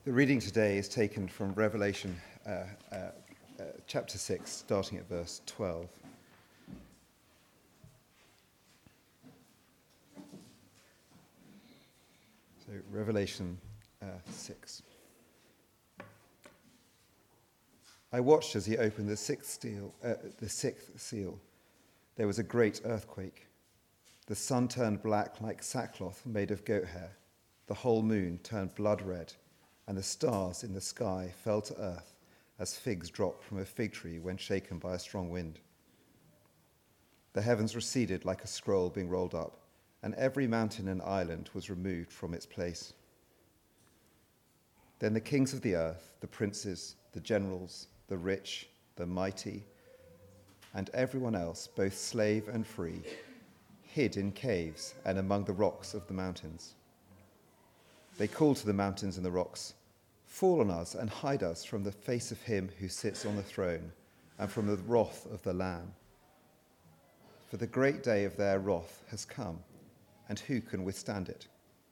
The reading today is taken from Revelation chapter 6, starting at verse 12. So, Revelation 6. I watched as he opened the sixth seal. There was a great earthquake. The sun turned black like sackcloth made of goat hair. The whole moon turned blood red, and the stars in the sky fell to earth as figs drop from a fig tree when shaken by a strong wind. The heavens receded like a scroll being rolled up, and every mountain and island was removed from its place. Then the kings of the earth, the princes, the generals, the rich, the mighty, and everyone else, both slave and free, hid in caves and among the rocks of the mountains. They called to the mountains and the rocks, "Fall on us and hide us from the face of him who sits on the throne and from the wrath of the Lamb. For the great day of their wrath has come, and who can withstand it?"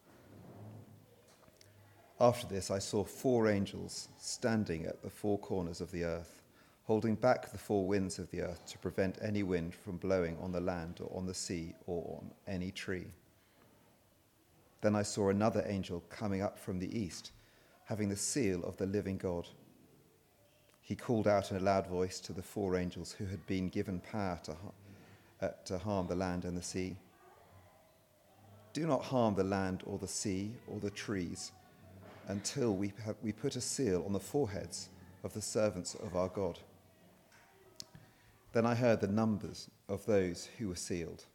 After this I saw 4 angels standing at the 4 corners of the earth, holding back the 4 winds of the earth to prevent any wind from blowing on the land or on the sea or on any tree. Then I saw another angel coming up from the east, having the seal of the living God. He called out in a loud voice to the 4 angels who had been given power to harm the land and the sea. "Do not harm the land or the sea or the trees until we put a seal on the foreheads of the servants of our God." Then I heard the numbers of those who were sealed,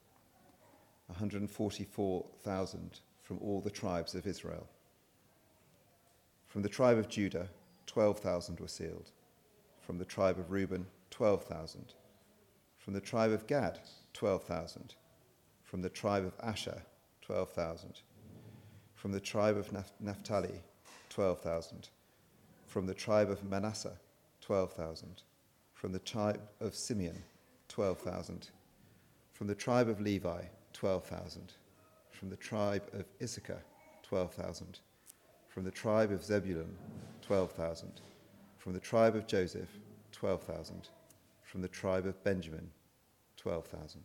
144,000 from all the tribes of Israel. From the tribe of Judah, 12,000 were sealed. From the tribe of Reuben, 12,000. From the tribe of Gad, 12,000. From the tribe of Asher, 12,000. From the tribe of Naphtali, 12,000. From the tribe of Manasseh, 12,000. From the tribe of Simeon, 12,000. From the tribe of Levi, 12,000. From the tribe of Issachar, 12,000. From the tribe of Zebulun, 12,000. From the tribe of Joseph, 12,000. From the tribe of Benjamin, 12,000.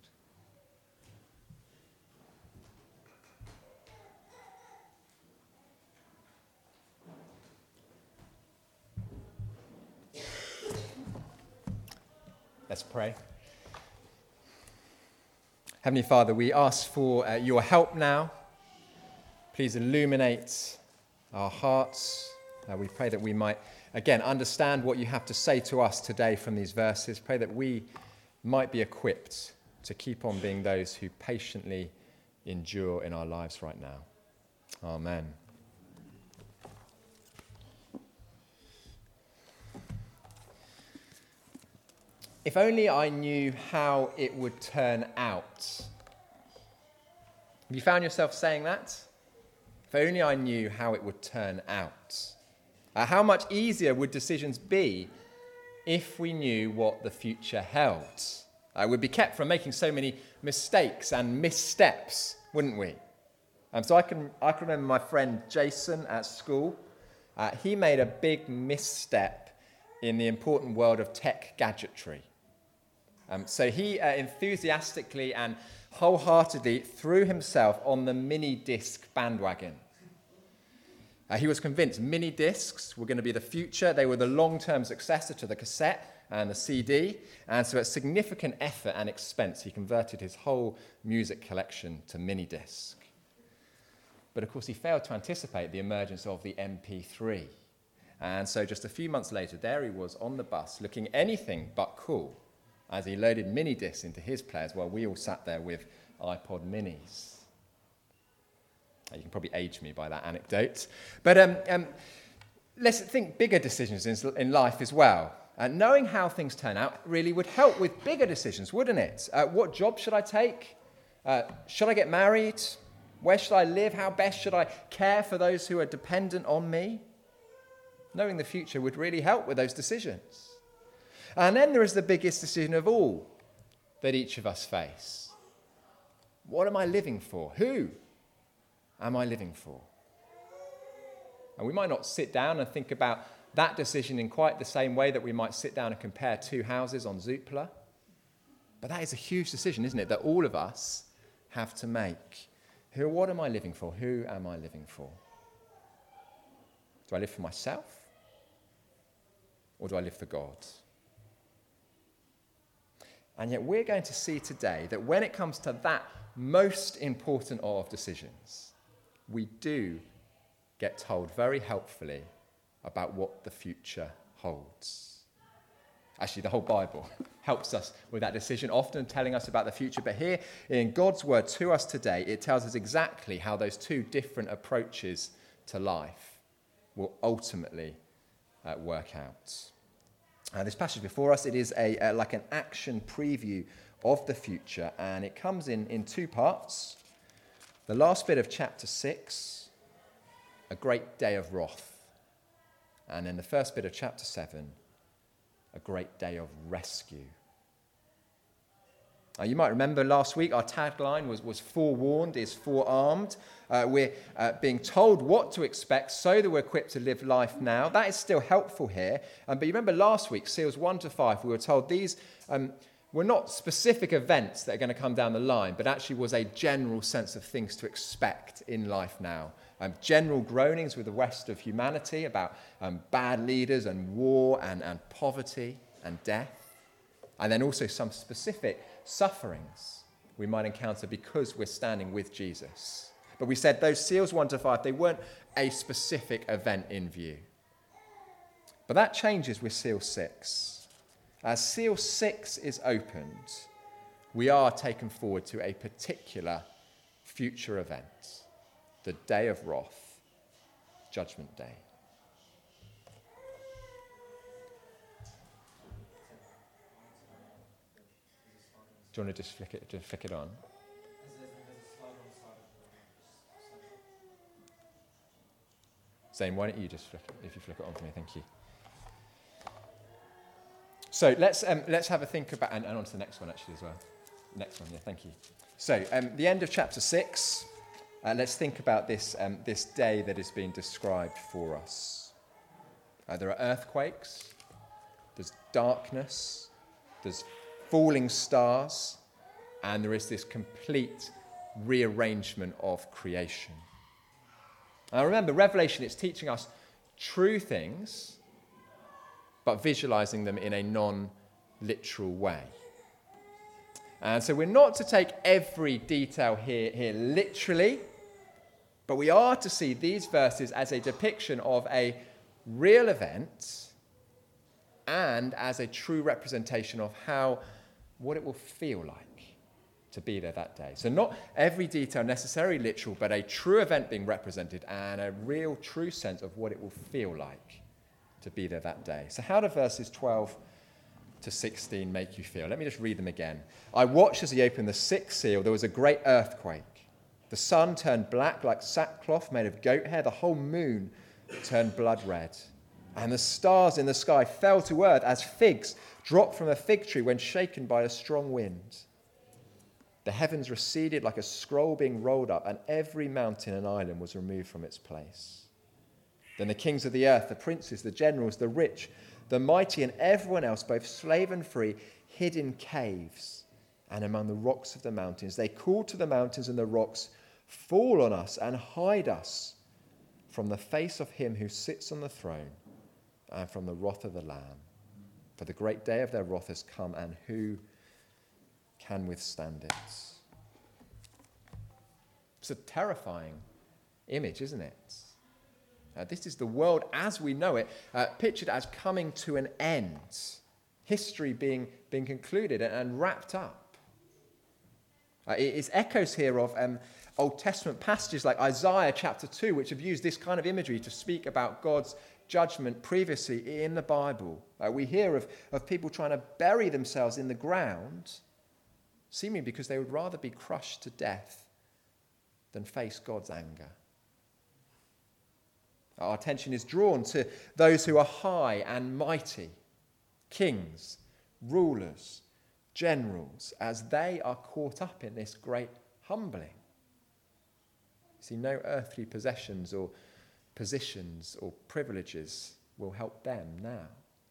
Let's pray. Heavenly Father, we ask for your help now. Please illuminate our hearts. We pray that we might, again, understand what you have to say to us today from these verses. Pray that we might be equipped to keep on being those who patiently endure in our lives right now. Amen. If only I knew how it would turn out. Have you found yourself saying that? If only I knew how it would turn out. How much easier would decisions be if we knew what the future held? We'd be kept from making so many mistakes and missteps, wouldn't we? So I can remember my friend Jason at school. He made a big misstep in the important world of tech gadgetry. So he enthusiastically and wholeheartedly threw himself on the mini-disc bandwagon. He was convinced mini-discs were going to be the future. They were the long-term successor to the cassette and the CD. And so at significant effort and expense, he converted his whole music collection to mini-disc. But of course, he failed to anticipate the emergence of the MP3. And so just a few months later, there he was on the bus looking anything but cool as he loaded mini-discs into his players while we all sat there with iPod minis. You can probably age me by that anecdote. But let's think bigger decisions in life as well. Knowing how things turn out really would help with bigger decisions, wouldn't it? What job should I take? Should I get married? Where should I live? How best should I care for those who are dependent on me? Knowing the future would really help with those decisions. And then there is the biggest decision of all that each of us face. What am I living for? Who am I living for? And we might not sit down and think about that decision in quite the same way that we might sit down and compare two houses on Zoopla. But that is a huge decision, isn't it, that all of us have to make. What am I living for? Who am I living for? Do I live for myself? Or do I live for God? And yet we're going to see today that when it comes to that most important of decisions, we do get told very helpfully about what the future holds. Actually, the whole Bible helps us with that decision, often telling us about the future. But here in God's word to us today, it tells us exactly how those two different approaches to life will ultimately work out. This passage before us, it is like an action preview of the future, and it comes in two parts. The last bit of chapter 6, a great day of wrath. And then the first bit of chapter 7, a great day of rescue. You might remember last week our tagline was forewarned is forearmed. We're being told what to expect so that we're equipped to live life now. That is still helpful here. But you remember last week, Seals 1-5, we were told these were not specific events that are going to come down the line, but actually was a general sense of things to expect in life now. General groanings with the rest of humanity about bad leaders and war and poverty and death. And then also some specific sufferings we might encounter because we're standing with Jesus. But we said those seals 1-5, they weren't a specific event in view. But that changes with seal 6. As seal 6 is opened, we are taken forward to a particular future event, the day of wrath, Judgment Day. Do you want to just flick it on? Zane, why don't you just flick it, if you flick it on for me, thank you. So let's have a think about, and on to the next one actually as well. Next one, yeah, thank you. So the end of chapter 6, let's think about this day that is being described for us. There are earthquakes, there's darkness, there's falling stars, and there is this complete rearrangement of creation. Now remember, Revelation, it's teaching us true things, but visualizing them in a non-literal way. And so we're not to take every detail here literally, but we are to see these verses as a depiction of a real event and as a true representation of what it will feel like to be there that day. So not every detail necessarily literal, but a true event being represented and a real true sense of what it will feel like to be there that day. So how do verses 12 to 16 make you feel? Let me just read them again. I watched as he opened the 6th seal. There was a great earthquake. The sun turned black like sackcloth made of goat hair. The whole moon turned blood red. And the stars in the sky fell to earth as figs drop from a fig tree when shaken by a strong wind. The heavens receded like a scroll being rolled up, and every mountain and island was removed from its place. Then the kings of the earth, the princes, the generals, the rich, the mighty, and everyone else, both slave and free, hid in caves and among the rocks of the mountains. They called to the mountains and the rocks, fall on us and hide us from the face of him who sits on the throne and from the wrath of the Lamb. For the great day of their wrath has come, and who can withstand it? It's a terrifying image, isn't it? This is the world as we know it, pictured as coming to an end. History being concluded and wrapped up. It's echoes here of Old Testament passages like Isaiah chapter 2, which have used this kind of imagery to speak about God's judgment previously in the Bible. We hear of people trying to bury themselves in the ground, seemingly because they would rather be crushed to death than face God's anger. Our attention is drawn to those who are high and mighty, kings, rulers, generals, as they are caught up in this great humbling. See, no earthly possessions or positions or privileges will help them now.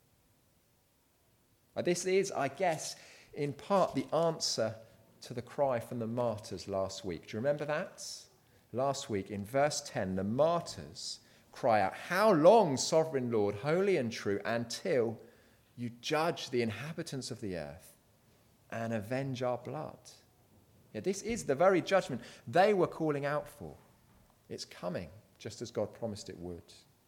This is, I guess, in part the answer to the cry from the martyrs last week. Do you remember that? Last week in verse 10, the martyrs cry out, "How long, sovereign Lord, holy and true, until you judge the inhabitants of the earth and avenge our blood?" Yeah, this is the very judgment they were calling out for. It's coming, just as God promised it would.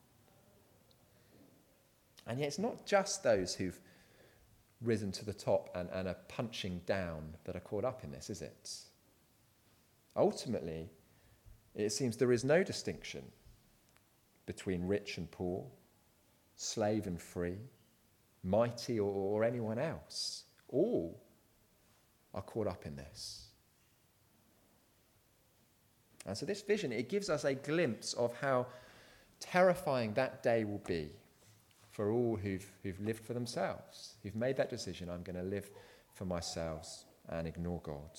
And yet it's not just those who've risen to the top and are punching down that are caught up in this, is it? Ultimately, it seems there is no distinction between rich and poor, slave and free, mighty or anyone else. All are caught up in this. And so this vision, it gives us a glimpse of how terrifying that day will be for all who've lived for themselves, who've made that decision, I'm going to live for myself and ignore God.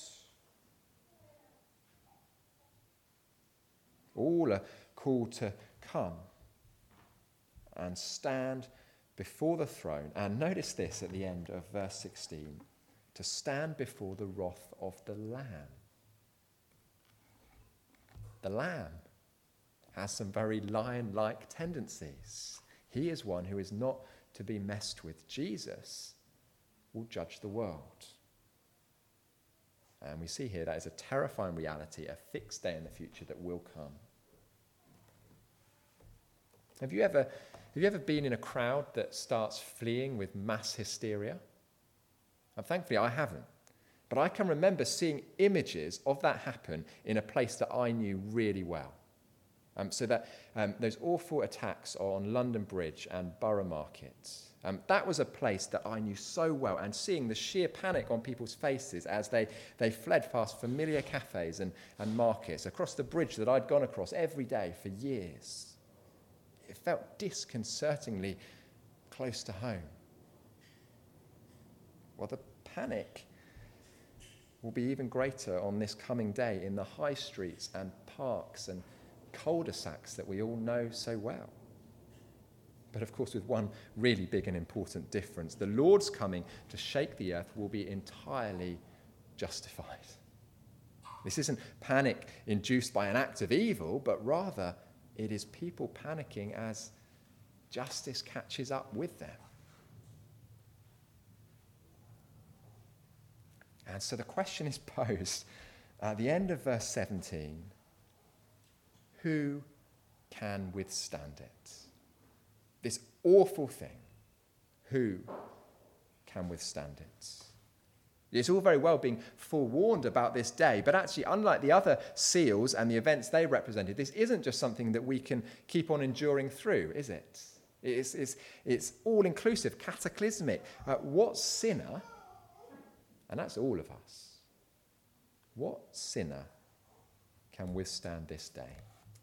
All are called to come and stand before the throne. And notice this at the end of verse 16, to stand before the wrath of the Lamb. The Lamb has some very lion-like tendencies. He is one who is not to be messed with. Jesus will judge the world. And we see here that is a terrifying reality, a fixed day in the future that will come. Have you ever been in a crowd that starts fleeing with mass hysteria? And thankfully I haven't. But I can remember seeing images of that happen in a place that I knew really well. Those awful attacks on London Bridge and Borough Market. That was a place that I knew so well, and seeing the sheer panic on people's faces as they fled past familiar cafes and markets across the bridge that I'd gone across every day for years. It felt disconcertingly close to home. Well, the panic will be even greater on this coming day in the high streets and parks and cul-de-sacs that we all know so well. But of course, with one really big and important difference, the Lord's coming to shake the earth will be entirely justified. This isn't panic induced by an act of evil, but rather it is people panicking as justice catches up with them. And so the question is posed at the end of verse 17, who can withstand it? This awful thing, who can withstand it? It's all very well being forewarned about this day, but actually, unlike the other seals and the events they represented, this isn't just something that we can keep on enduring through, is it? It's all-inclusive, cataclysmic. What sinner, and that's all of us, what sinner can withstand this day?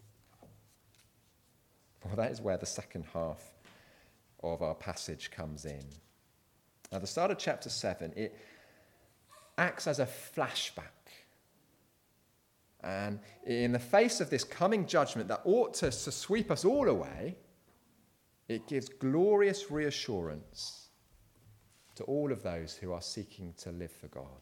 Well, that is where the second half of our passage comes in. At the start of chapter 7, it acts as a flashback. And in the face of this coming judgment that ought to sweep us all away, it gives glorious reassurance to all of those who are seeking to live for God.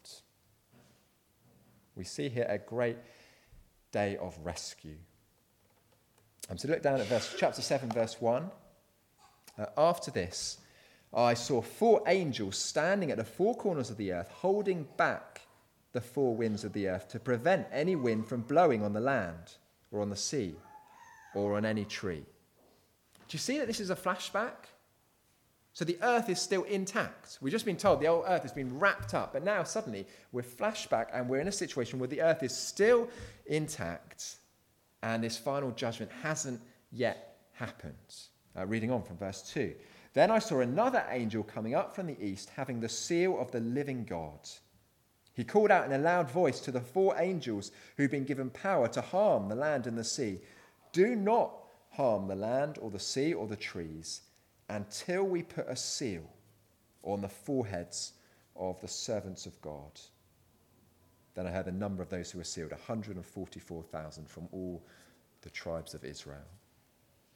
We see here a great day of rescue. So look down at chapter 7, verse 1. After this, I saw 4 angels standing at the 4 corners of the earth, holding back the 4 winds of the earth to prevent any wind from blowing on the land or on the sea or on any tree. Do you see that this is a flashback? So the earth is still intact. We've just been told the old earth has been wrapped up, but now suddenly we're flashback and we're in a situation where the earth is still intact and this final judgment hasn't yet happened. Reading on from verse 2. Then I saw another angel coming up from the east, having the seal of the living God. He called out in a loud voice to the 4 angels who'd been given power to harm the land and the sea. Do not harm the land or the sea or the trees until we put a seal on the foreheads of the servants of God. Then I heard the number of those who were sealed, 144,000 from all the tribes of Israel.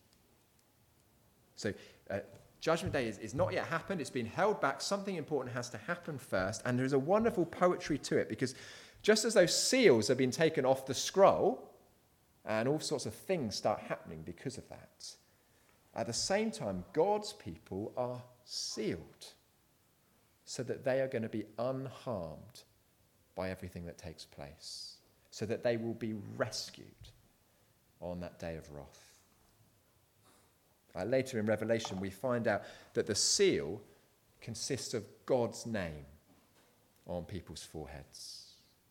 So Judgment Day is not yet happened. It's been held back. Something important has to happen first. And there's a wonderful poetry to it, because just as those seals have been taken off the scroll, and all sorts of things start happening because of that, at the same time, God's people are sealed so that they are going to be unharmed by everything that takes place, so that they will be rescued on that day of wrath. Later in Revelation, we find out that the seal consists of God's name on people's foreheads.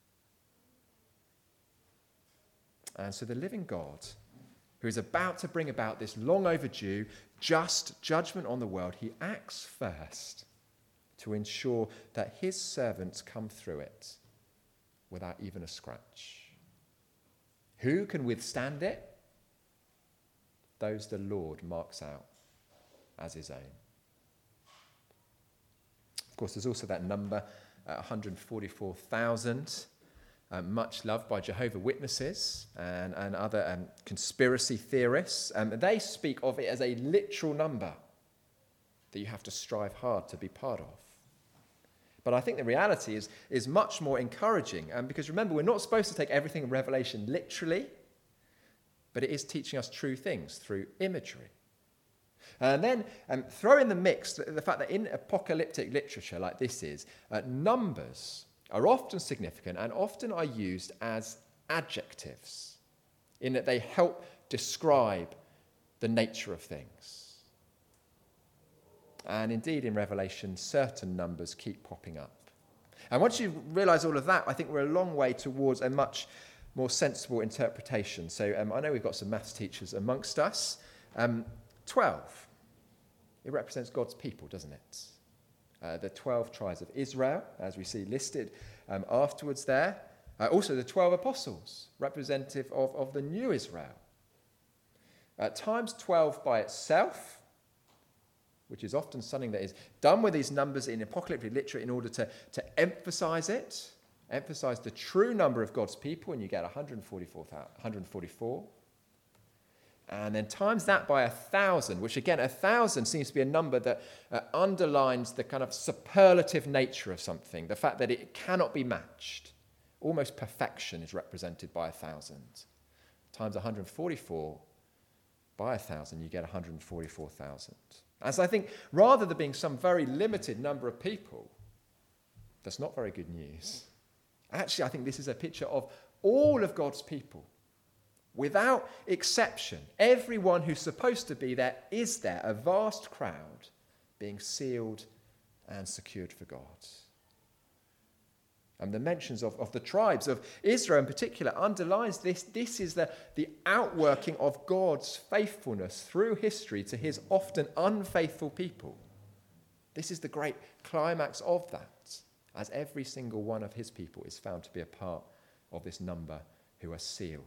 And so the living God, who is about to bring about this long overdue, just judgment on the world, he acts first to ensure that his servants come through it without even a scratch. Who can withstand it? Those the Lord marks out as his own. Of course, there's also that number, 144,000, much loved by Jehovah's Witnesses and other conspiracy theorists. They speak of it as a literal number that you have to strive hard to be part of. But I think the reality is much more encouraging, because remember, we're not supposed to take everything in Revelation literally, but it is teaching us true things through imagery. And then throw in the mix the fact that in apocalyptic literature like this is, numbers are often significant and often are used as adjectives, in that they help describe the nature of things. And indeed, in Revelation, certain numbers keep popping up. And once you realise all of that, I think we're a long way towards a much more sensible interpretation. So I know we've got some maths teachers amongst us. 12. It represents God's people, doesn't it? The 12 tribes of Israel, as we see listed afterwards there. Also the 12 apostles, representative of the new Israel. Times 12 by itself, which is often something that is done with these numbers in apocalyptic literature in order to emphasize it, emphasize the true number of God's people, and you get 144. And then times that by 1,000, which again, 1,000 seems to be a number that underlines the kind of superlative nature of something, the fact that it cannot be matched. Almost perfection is represented by 1,000. Times 144 by 1,000, you get 144,000. And so I think rather than being some very limited number of people, that's not very good news. Actually, I think this is a picture of all of God's people. Without exception, everyone who's supposed to be there is there, a vast crowd being sealed and secured for God. And the mentions of the tribes of Israel in particular underlines this. This is the outworking of God's faithfulness through history to his often unfaithful people. This is the great climax of that, as every single one of his people is found to be a part of this number who are sealed.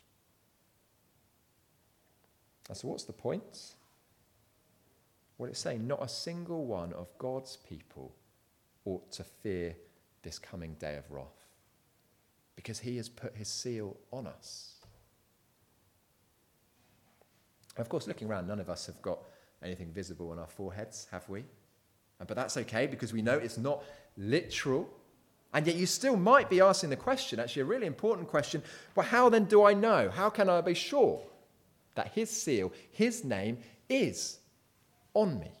And so what's the point? Well, it's saying not a single one of God's people ought to fear this coming day of wrath, because he has put his seal on us. Of course, looking around, none of us have got anything visible on our foreheads, have we? But that's okay, because we know it's not literal. And yet you still might be asking the question, actually a really important question, well, how then do I know? How can I be sure that his seal, his name, is on me?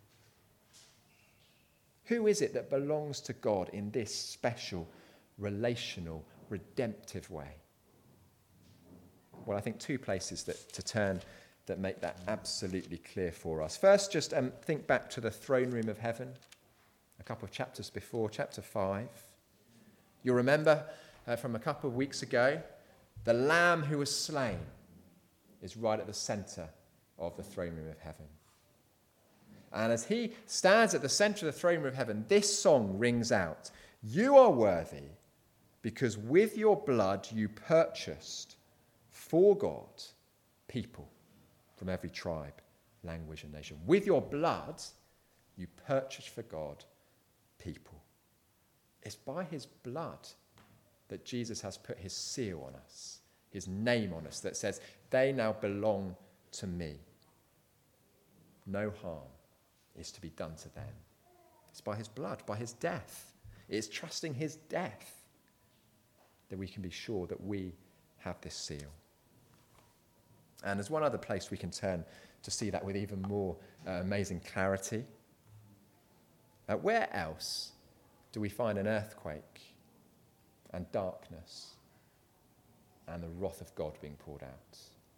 Who is it that belongs to God in this special, relational, redemptive way? Well, I think two places to turn that make that absolutely clear for us. First, just think back to the throne room of heaven, a couple of chapters before, chapter 5. You'll remember from a couple of weeks ago, the Lamb who was slain is right at the centre of the throne room of heaven. And as he stands at the centre of the throne room of heaven, this song rings out, "You are worthy, because with your blood you purchased for God people from every tribe, language and nation." With your blood you purchased for God people. It's by his blood that Jesus has put his seal on us, his name on us, that says, they now belong to me. no harm is to be done to them. It's by his blood, by his death. It's trusting his death that we can be sure that we have this seal. And there's one other place we can turn to see that with even more amazing clarity. Where else do we find an earthquake and darkness and the wrath of God being poured out?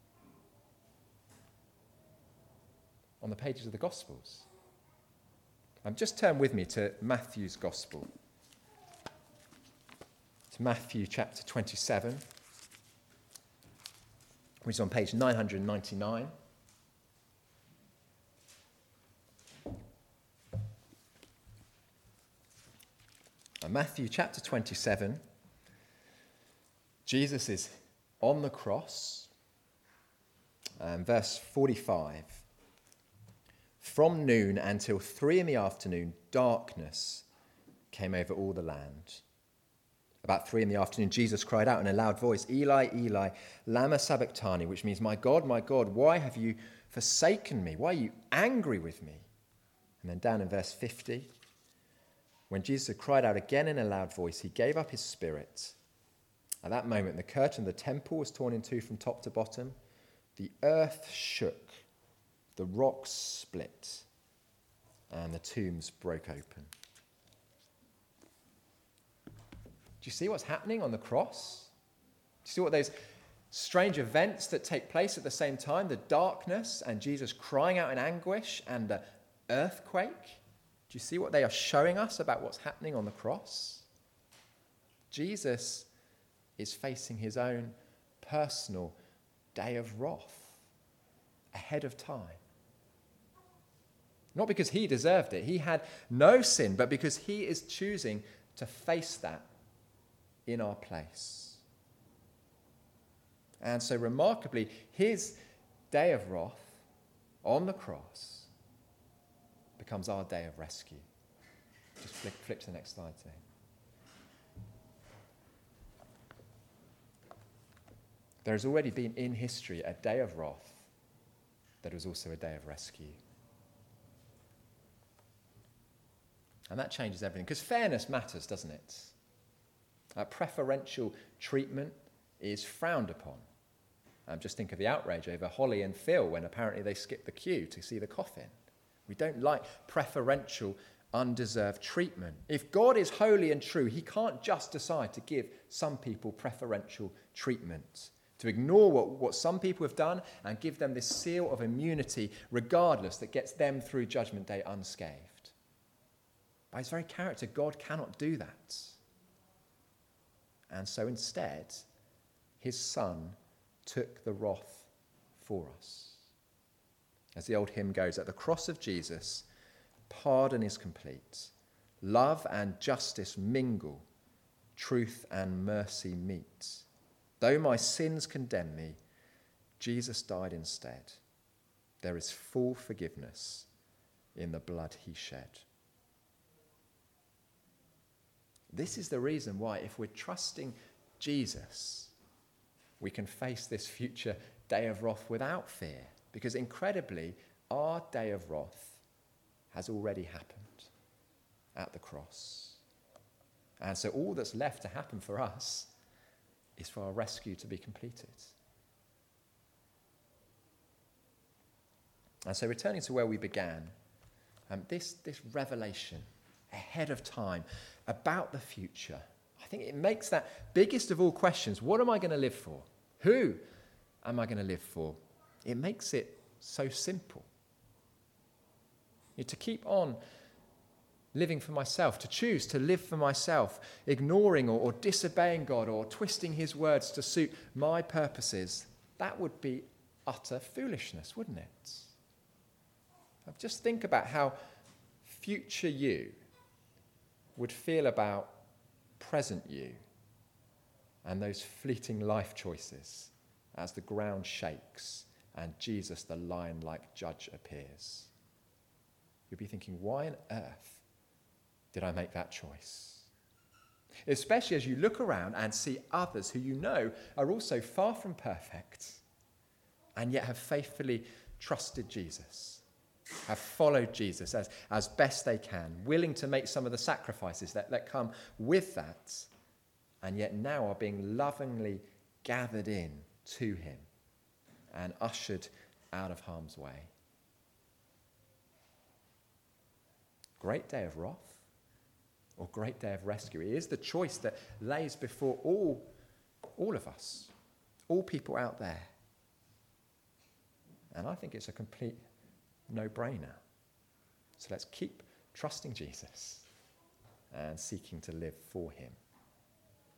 On the pages of the Gospels. Just turn with me to Matthew's Gospel. To Matthew chapter 27, which is on page 999. Matthew chapter 27, Jesus is on the cross, verse 45. From noon until 3 p.m, darkness came over all the land. About 3 p.m, Jesus cried out in a loud voice, Eli, Eli, lama sabachthani, which means, my God, why have you forsaken me? Why are you angry with me? And then down in verse 50, when Jesus had cried out again in a loud voice, he gave up his spirit. At that moment, the curtain of the temple was torn in two from top to bottom. The earth shook, the rocks split, and the tombs broke open. Do you see what's happening on the cross? Do you see what those strange events that take place at the same time? The darkness and Jesus crying out in anguish and the earthquake. Do you see what they are showing us about what's happening on the cross? Jesus is facing his own personal day of wrath ahead of time. Not because he deserved it. He had no sin, but because he is choosing to face that in our place. And so remarkably, his day of wrath on the cross becomes our day of rescue. Just flip to the next slide, Tim. There has already been in history a day of wrath that was also a day of rescue. And that changes everything, because fairness matters, doesn't it? Preferential treatment is frowned upon. Just think of the outrage over Holly and Phil when apparently they skipped the queue to see the coffin. We don't like preferential, undeserved treatment. If God is holy and true, he can't just decide to give some people preferential treatment, to ignore what some people have done and give them this seal of immunity regardless that gets them through Judgment Day unscathed. By his very character, God cannot do that. And so instead, his Son took the wrath for us. As the old hymn goes, at the cross of Jesus, pardon is complete. Love and justice mingle, truth and mercy meet. Though my sins condemn me, Jesus died instead. There is full forgiveness in the blood he shed. This is the reason why, if we're trusting Jesus, we can face this future day of wrath without fear. Because incredibly, our day of wrath has already happened at the cross. And so all that's left to happen for us is for our rescue to be completed. And so returning to where we began, this revelation ahead of time about the future, I think it makes that biggest of all questions, what am I going to live for? Who am I going to live for? It makes it so simple. To keep on living for myself, to choose to live for myself, ignoring or disobeying God or twisting his words to suit my purposes, that would be utter foolishness, wouldn't it? Just think about how future you would feel about present you and those fleeting life choices as the ground shakes and Jesus, the lion-like judge, appears. You'll be thinking, why on earth did I make that choice? Especially as you look around and see others who you know are also far from perfect and yet have faithfully trusted Jesus. have followed Jesus as best they can, willing to make some of the sacrifices that come with that, and yet now are being lovingly gathered in to him and ushered out of harm's way. Great day of wrath or great day of rescue. It is the choice that lays before all of us, all people out there. And I think it's a complete no-brainer. So let's keep trusting Jesus and seeking to live for him.